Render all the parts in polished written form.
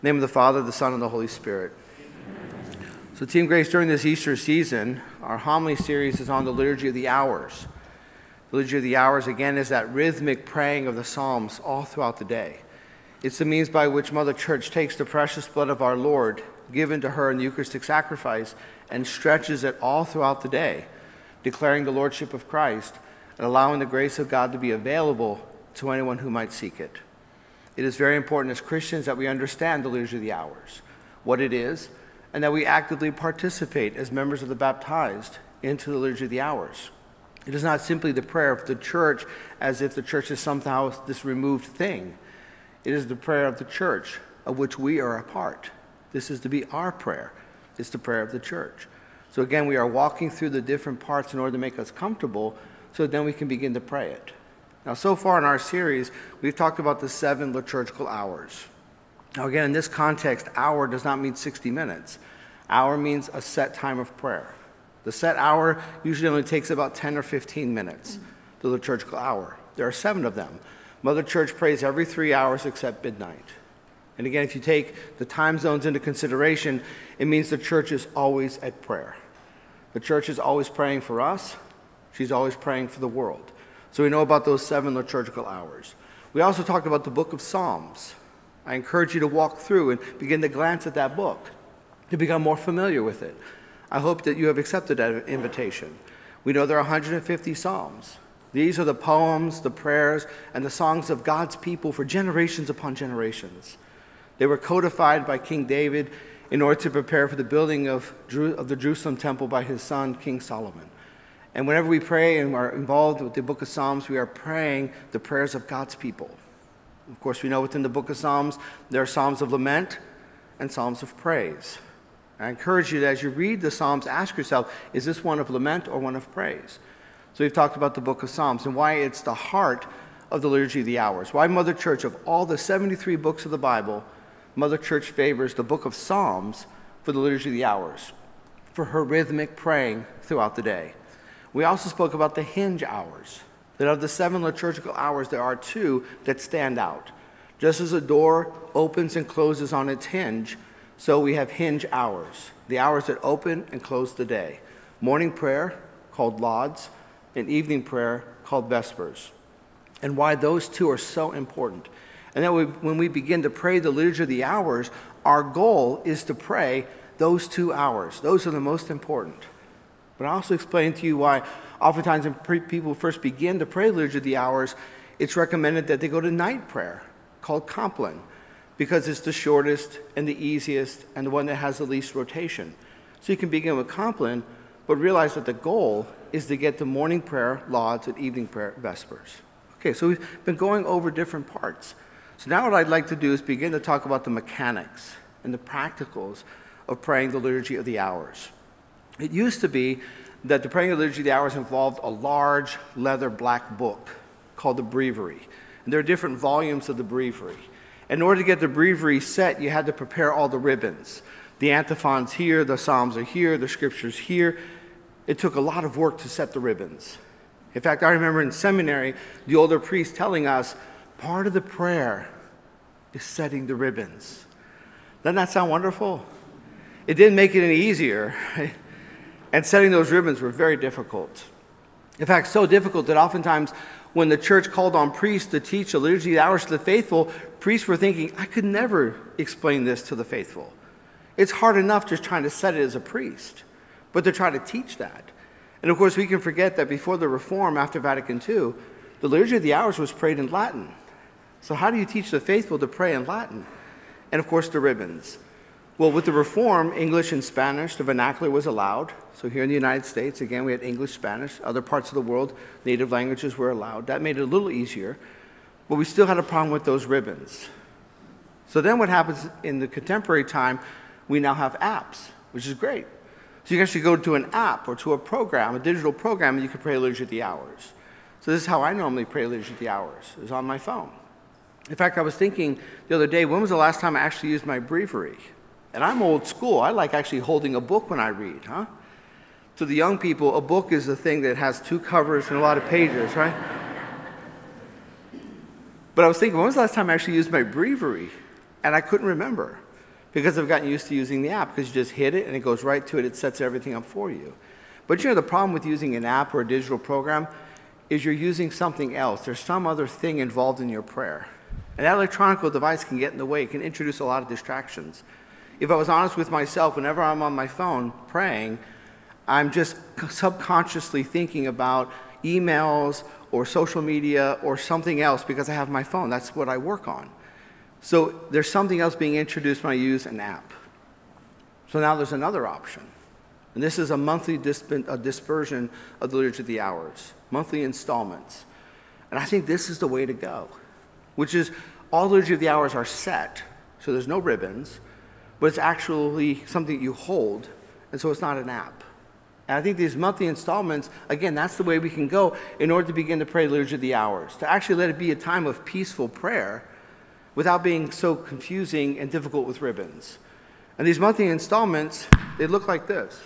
In the name of the Father, the Son, and the Holy Spirit. So Team Grace, during this Easter season, our homily series is on the Liturgy of the Hours. The Liturgy of the Hours, again, is that rhythmic praying of the Psalms all throughout the day. It's the means by which Mother Church takes the precious blood of our Lord, given to her in the Eucharistic sacrifice, and stretches it all throughout the day, declaring the Lordship of Christ and allowing the grace of God to be available to anyone who might seek it. It is very important as Christians that we understand the Liturgy of the Hours, what it is, and that we actively participate as members of the baptized into the Liturgy of the Hours. It is not simply the prayer of the church as if the church is somehow this removed thing. It is the prayer of the church of which we are a part. This is to be our prayer. It's the prayer of the church. So again, we are walking through the different parts in order to make us comfortable so that then we can begin to pray it. Now, so far in our series, we've talked about the 7 liturgical hours. Now, again, in this context, hour does not mean 60 minutes. Hour means a set time of prayer. The set hour usually only takes about 10 or 15 minutes, the liturgical hour. There are 7 of them. Mother Church prays every 3 hours except midnight. And again, if you take the time zones into consideration, it means the church is always at prayer. The church is always praying for us. She's always praying for the world. So we know about those 7 liturgical hours. We also talked about the book of Psalms. I encourage you to walk through and begin to glance at that book, to become more familiar with it. I hope that you have accepted that invitation. We know there are 150 Psalms. These are the poems, the prayers, and the songs of God's people for generations upon generations. They were codified by King David in order to prepare for the building of the Jerusalem temple by his son, King Solomon. And whenever we pray and are involved with the book of Psalms, we are praying the prayers of God's people. Of course, we know within the book of Psalms, there are psalms of lament and psalms of praise. I encourage you that as you read the Psalms, ask yourself, is this one of lament or one of praise? So we've talked about the book of Psalms and why it's the heart of the Liturgy of the Hours. Why Mother Church, of all the 73 books of the Bible, Mother Church favors the book of Psalms for the Liturgy of the Hours, for her rhythmic praying throughout the day. We also spoke about the hinge hours, that of the 7 liturgical hours, there are 2 that stand out. Just as a door opens and closes on its hinge, so we have hinge hours, the hours that open and close the day. Morning prayer, called lauds, and evening prayer, called vespers. And why those 2 are so important. And that when we begin to pray the Liturgy of the Hours, our goal is to pray those 2 hours. Those are the most important. But I also explained to you why oftentimes when people first begin to pray the Liturgy of the Hours, it's recommended that they go to night prayer, called Compline, because it's the shortest and the easiest and the one that has the least rotation. So you can begin with Compline, but realize that the goal is to get to morning prayer, lauds, and evening prayer, vespers. Okay, so we've been going over different parts. So now what I'd like to do is begin to talk about the mechanics and the practicals of praying the Liturgy of the Hours. It used to be that the praying of the Liturgy of the Hours involved a large leather black book called the Breviary. And there are different volumes of the Breviary. In order to get the Breviary set, you had to prepare all the ribbons. The antiphons here, the Psalms are here, the Scriptures here. It took a lot of work to set the ribbons. In fact, I remember in seminary, the older priest telling us, part of the prayer is setting the ribbons. Doesn't that sound wonderful? It didn't make it any easier. And setting those ribbons were very difficult. In fact, so difficult that oftentimes when the church called on priests to teach the Liturgy of the Hours to the faithful, priests were thinking, I could never explain this to the faithful. It's hard enough just trying to set it as a priest, but to try to teach that. And of course, we can forget that before the Reform, after Vatican II, the Liturgy of the Hours was prayed in Latin. So how do you teach the faithful to pray in Latin? And of course, the ribbons. Well, with the Reform, English and Spanish, the vernacular was allowed. So here in the United States, again, we had English, Spanish. Other parts of the world, native languages were allowed. That made it a little easier. But we still had a problem with those ribbons. So then what happens in the contemporary time, we now have apps, which is great. So you can actually go to an app or to a program, a digital program, and you can pray Liturgy of the Hours. So this is how I normally pray Liturgy of the Hours, is on my phone. In fact, I was thinking the other day, when was the last time I actually used my Breviary? And I'm old school. I like actually holding a book when I read, huh? To the young people, a book is a thing that has 2 covers and a lot of pages, right? But I was thinking, when was the last time I actually used my Breviary? And I couldn't remember. because I've gotten used to using the app, because you just hit it and it goes right to it. It sets everything up for you. But the problem with using an app or a digital program is you're using something else. There's some other thing involved in your prayer. And that electronic device can get in the way. It can introduce a lot of distractions. If I was honest with myself, whenever I'm on my phone praying, I'm just subconsciously thinking about emails or social media or something else because I have my phone. That's what I work on. So there's something else being introduced when I use an app. So now there's another option. And this is a monthly dispersion of the Liturgy of the Hours, monthly installments. And I think this is the way to go, which is all the Liturgy of the Hours are set, so there's no ribbons, but it's actually something that you hold, and so it's not an app. And I think these monthly installments, again, that's the way we can go in order to begin to pray the Liturgy of the Hours, to actually let it be a time of peaceful prayer without being so confusing and difficult with ribbons. And these monthly installments, they look like this.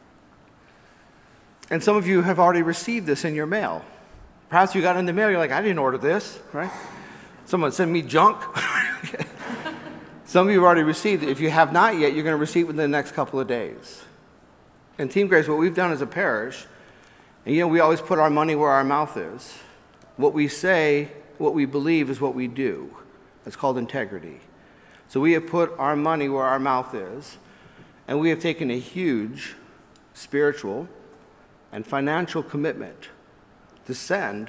And some of you have already received this in your mail. Perhaps you got in the mail, you're like, I didn't order this, right? Someone sent me junk. Some of you have already received it. If you have not yet, you're going to receive it within the next couple of days. And Team Grace, what we've done as a parish, and we always put our money where our mouth is. What we say, what we believe is what we do. It's called integrity. So we have put our money where our mouth is, and we have taken a huge spiritual and financial commitment to send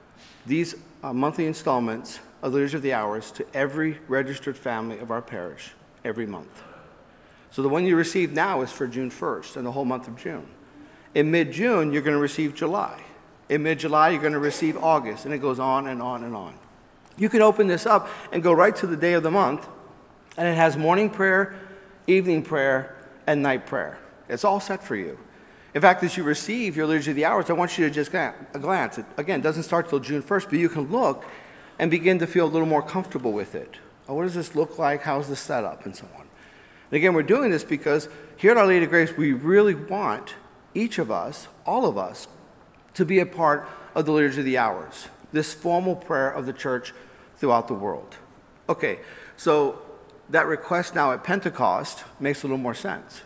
these monthly installments of the Liturgy of the Hours to every registered family of our parish every month. So the one you receive now is for June 1st and the whole month of June. In mid-June, you're going to receive July. In mid-July, you're going to receive August, and it goes on and on and on. You can open this up and go right to the day of the month, and it has morning prayer, evening prayer, and night prayer. It's all set for you. In fact, as you receive your Liturgy of the Hours, I want you to just glance. It, again, doesn't start till June 1st, but you can look and begin to feel a little more comfortable with it. Oh, what does this look like? How's this set up? And so on. And again, we're doing this because here at Our Lady of Grace, we really want each of us, all of us, to be a part of the Liturgy of the Hours, this formal prayer of the church throughout the world. Okay, so that request now at Pentecost makes a little more sense.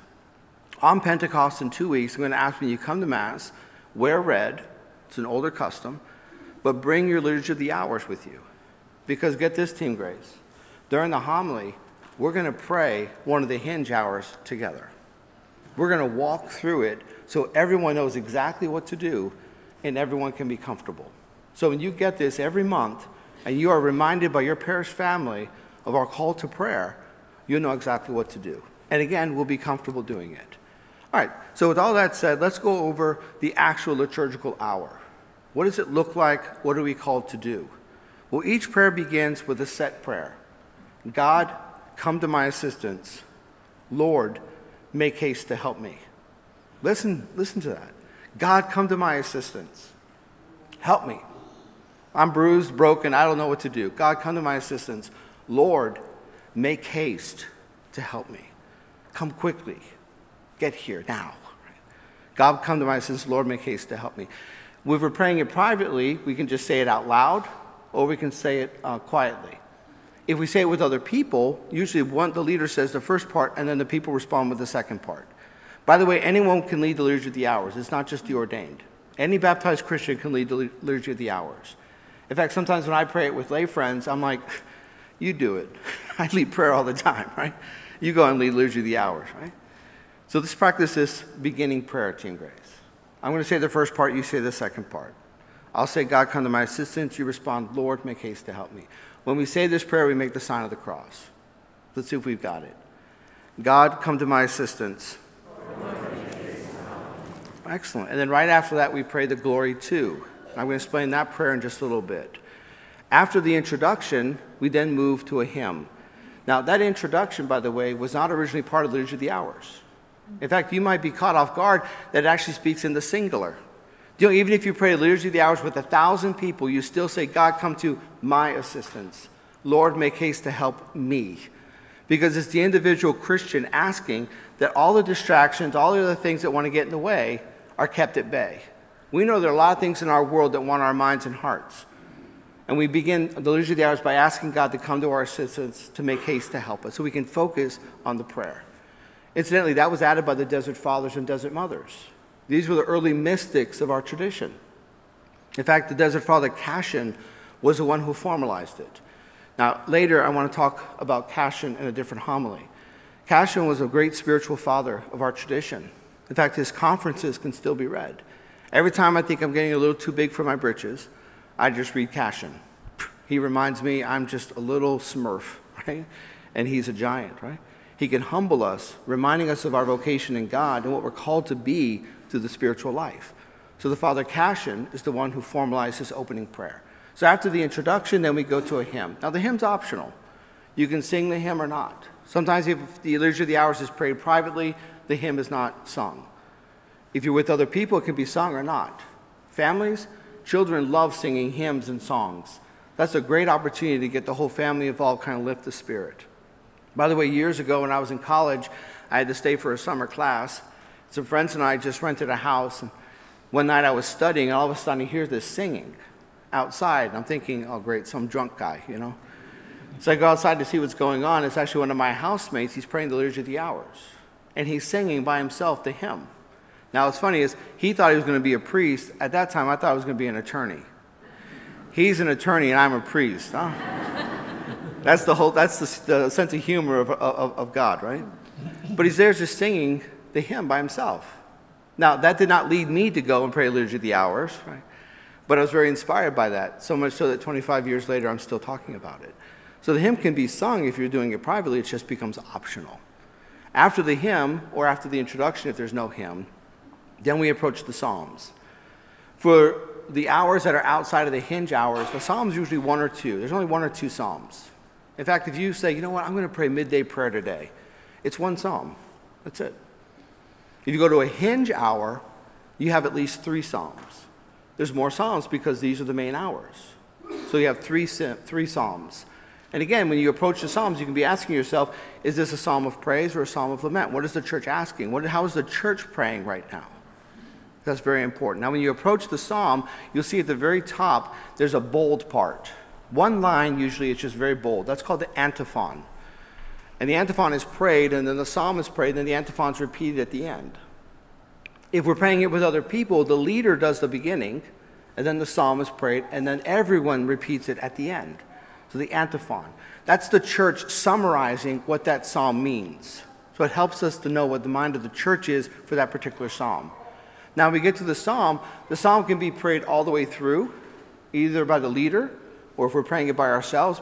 On Pentecost in 2 weeks, I'm going to ask when you come to Mass, wear red. It's an older custom, but bring your Liturgy of the Hours with you. Because get this, Team Grace, during the homily, we're going to pray one of the hinge hours together. We're going to walk through it so everyone knows exactly what to do and everyone can be comfortable. So when you get this every month and you are reminded by your parish family of our call to prayer, you'll know exactly what to do. And again, we'll be comfortable doing it. All right, so with all that said, let's go over the actual liturgical hour. What does it look like? What are we called to do? Well, each prayer begins with a set prayer. God, come to my assistance. Lord, make haste to help me. Listen to that. God, come to my assistance. Help me. I'm bruised, broken, I don't know what to do. God, come to my assistance. Lord, make haste to help me. Come quickly. Get here now. God, come to my assistance. Lord, make haste to help me. If we're praying it privately, we can just say it out loud, or we can say it quietly. If we say it with other people, usually the leader says the first part, and then the people respond with the second part. By the way, anyone can lead the Liturgy of the Hours. It's not just the ordained. Any baptized Christian can lead the Liturgy of the Hours. In fact, sometimes when I pray it with lay friends, I'm like, you do it. I lead prayer all the time, right? You go and lead Liturgy of the Hours, right? So let's practice this beginning prayer, Team Grace. I'm going to say the first part, you say the second part. I'll say, God, come to my assistance. You respond, Lord, make haste to help me. When we say this prayer, we make the sign of the cross. Let's see if we've got it. God, come to my assistance. Excellent. And then right after that, we pray the Glory to. I'm going to explain that prayer in just a little bit. After the introduction, we then move to a hymn. Now, that introduction, by the way, was not originally part of the Liturgy of the Hours. In fact, you might be caught off guard that it actually speaks in the singular. Even if you pray the Liturgy of the Hours with 1,000 people, you still say, God, come to my assistance. Lord, make haste to help me. Because it's the individual Christian asking that all the distractions, all the other things that want to get in the way are kept at bay. We know there are a lot of things in our world that want our minds and hearts. And we begin the Liturgy of the Hours by asking God to come to our assistance to make haste to help us so we can focus on the prayer. Incidentally, that was added by the Desert Fathers and Desert Mothers. These were the early mystics of our tradition. In fact, the Desert Father Cassian was the one who formalized it. Now, later I want to talk about Cassian in a different homily. Cassian was a great spiritual father of our tradition. In fact, his conferences can still be read. Every time I think I'm getting a little too big for my britches, I just read Cassian. He reminds me I'm just a little smurf, right? And he's a giant, right? He can humble us, reminding us of our vocation in God and what we're called to be through the spiritual life. So the Father Cassian is the one who formalized this opening prayer. So after the introduction, then we go to a hymn. Now the hymn's optional. You can sing the hymn or not. Sometimes if the Liturgy of the Hours is prayed privately, the hymn is not sung. If you're with other people, it can be sung or not. Families, children love singing hymns and songs. That's a great opportunity to get the whole family involved, kind of lift the spirit. By the way, years ago when I was in college, I had to stay for a summer class. Some friends and I just rented a house. And one night I was studying, and all of a sudden I hear this singing outside. And I'm thinking, oh, great, some drunk guy, you know. So I go outside to see what's going on. It's actually one of my housemates. He's praying the Liturgy of the Hours. And he's singing by himself the hymn. Now, what's funny is he thought he was going to be a priest. At that time, I thought I was going to be an attorney. He's an attorney, and I'm a priest. Huh? That's the sense of humor of God, right? But he's there just singing the hymn by himself. Now, that did not lead me to go and pray Liturgy of the Hours, right? But I was very inspired by that, so much so that 25 years later, I'm still talking about it. So the hymn can be sung if you're doing it privately. It just becomes optional. After the hymn, or after the introduction, if there's no hymn, then we approach the Psalms. For the hours that are outside of the hinge hours, the Psalms usually one or two. There's only one or two Psalms. In fact, if you say, you know what, I'm going to pray midday prayer today, it's one Psalm. That's it. If you go to a hinge hour, you have at least 3 Psalms. There's more Psalms because these are the main hours. So you have three Psalms. And again, when you approach the Psalms, you can be asking yourself, is this a psalm of praise or a psalm of lament? What is the church asking? How is the church praying right now? That's very important. Now, when you approach the psalm, you'll see at the very top, there's a bold part. One line, usually, it's just very bold. That's called the antiphon. And the antiphon is prayed, and then the psalm is prayed, and then the antiphon's repeated at the end. If we're praying it with other people, the leader does the beginning, and then the psalm is prayed, and then everyone repeats it at the end. So the antiphon. That's the church summarizing what that psalm means. So it helps us to know what the mind of the church is for that particular psalm. Now we get to the psalm can be prayed all the way through, either by the leader, or if we're praying it by ourselves.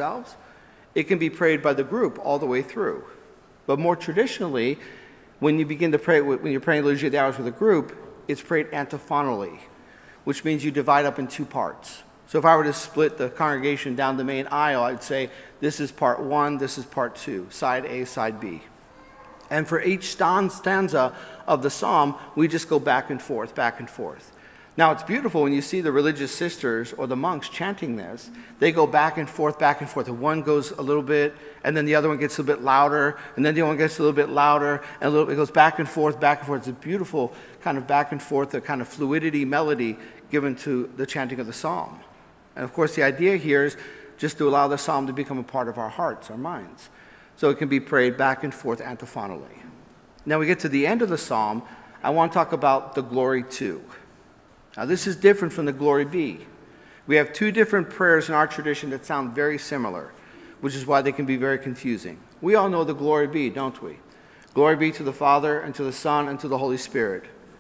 It can be prayed by the group all the way through. But more traditionally, when you begin to pray, when you're praying Liturgy of the Hours with a group, it's prayed antiphonally, which means you divide up in 2 parts. So if I were to split the congregation down the main aisle, I'd say, this is part 1, this is part 2, side A, side B. And for each stanza of the psalm, we just go back and forth, back and forth. Now, it's beautiful when you see the religious sisters or the monks chanting this. They go back and forth, back and forth. And one goes a little bit, and then the other one gets a little bit louder, and then the other one gets a little bit louder, and it goes back and forth, back and forth. It's a beautiful kind of back and forth, a kind of fluidity, melody given to the chanting of the psalm. And of course, the idea here is just to allow the psalm to become a part of our hearts, our minds. So it can be prayed back and forth antiphonally. Now we get to the end of the psalm. I want to talk about the Glory To. Now this is different from the Glory Be. We have 2 different prayers in our tradition that sound very similar, which is why they can be very confusing. We all know the Glory Be, don't we? Glory be to the Father, and to the Son, and to the Holy Spirit.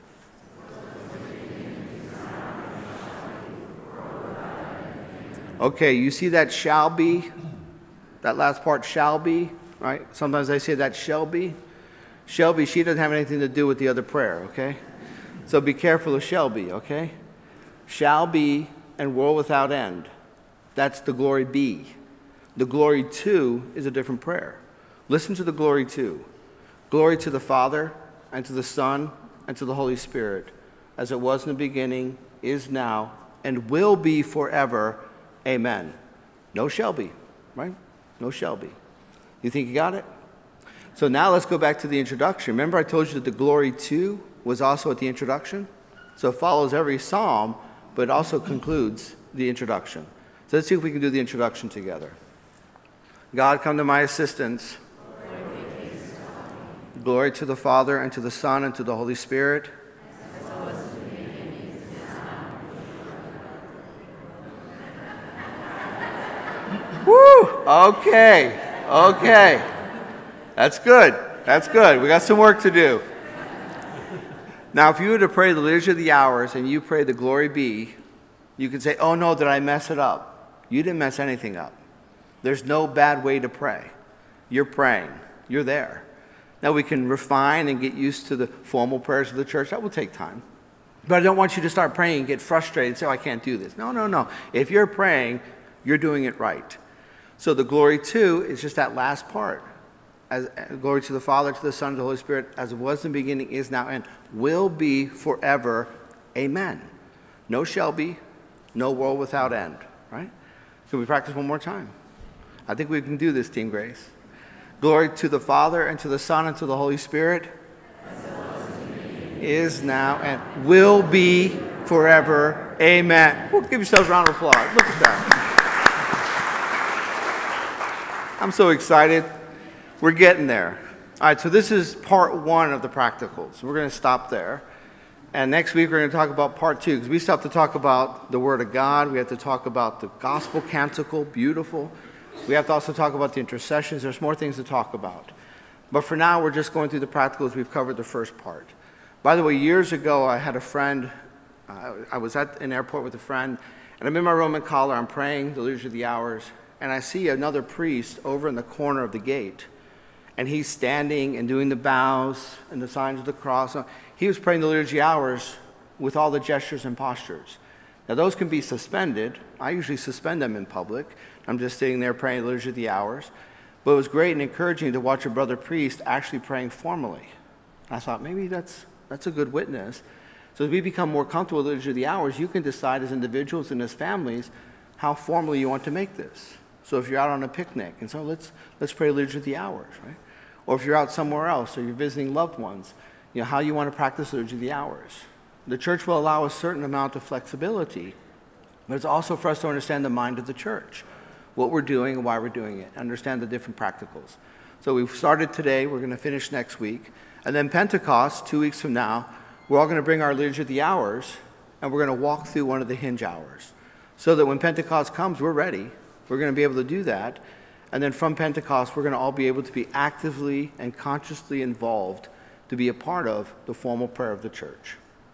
Okay, you see that shall be? That last part, shall be, right? Sometimes they say that shall be. Shall be, she doesn't have anything to do with the other prayer, okay? So be careful of shall be, okay? Shall be and world without end. That's the Glory Be. The Glory To is a different prayer. Listen to the Glory To. Glory to the Father, and to the Son, and to the Holy Spirit, as it was in the beginning, is now, and will be forever. Amen. No shall be, right? No shall be. You think you got it? So now let's go back to the introduction. Remember I told you that the Glory To was also at the introduction? So it follows every psalm, but it also concludes the introduction. So let's see if we can do the introduction together. God, come to my assistance. Glory to the Father, and to the Son, and to the Holy Spirit. Woo! Okay. That's good. We got some work to do. Now, if you were to pray the Liturgy of the Hours and you pray the Glory Be, you can say, oh no, did I mess it up? You didn't mess anything up. There's no bad way to pray. You're praying. You're there. Now, we can refine and get used to the formal prayers of the church. That will take time. But I don't want you to start praying and get frustrated and say, oh, I can't do this. No. If you're praying, you're doing it right. So the Glory To is just that last part. As glory to the Father, to the Son, to the Holy Spirit, as it was in the beginning, is now, and will be forever. Amen. No shall be, no world without end. Right? Can we practice one more time? I think we can do this, Team Grace. Glory to the Father, and to the Son, and to the Holy Spirit, is now, and will be forever. Amen. Well, give yourselves a round of applause. Look at that. I'm so excited. We're getting there. All right, so this is part one of the practicals. We're going to stop there. And next week we're going to talk about part two, because we still have to talk about the Word of God. We have to talk about the gospel canticle, beautiful. We have to also talk about the intercessions. There's more things to talk about. But for now, we're just going through the practicals. We've covered the first part. By the way, years ago, I had a friend. I was at an airport with a friend, and I'm in my Roman collar. I'm praying the Liturgy of the Hours, and I see another priest over in the corner of the gate. And he's standing and doing the bows and the signs of the cross. He was praying the Liturgy Hours with all the gestures and postures. Now, those can be suspended. I usually suspend them in public. I'm just sitting there praying the Liturgy of the Hours. But it was great and encouraging to watch a brother priest actually praying formally. And I thought, maybe that's a good witness. So as we become more comfortable with the Liturgy of the Hours, you can decide as individuals and as families how formally you want to make this. So if you're out on a picnic, and so let's pray the Liturgy of the Hours, right? Or if you're out somewhere else, or you're visiting loved ones, how you want to practice the Liturgy of the Hours. The church will allow a certain amount of flexibility, but it's also for us to understand the mind of the church, what we're doing and why we're doing it, understand the different practicals. So we've started today, we're going to finish next week, and then Pentecost, 2 weeks from now, we're all going to bring our Liturgy of the Hours, and we're going to walk through one of the hinge hours, so that when Pentecost comes, we're ready. We're going to be able to do that. And then from Pentecost, we're going to all be able to be actively and consciously involved to be a part of the formal prayer of the church.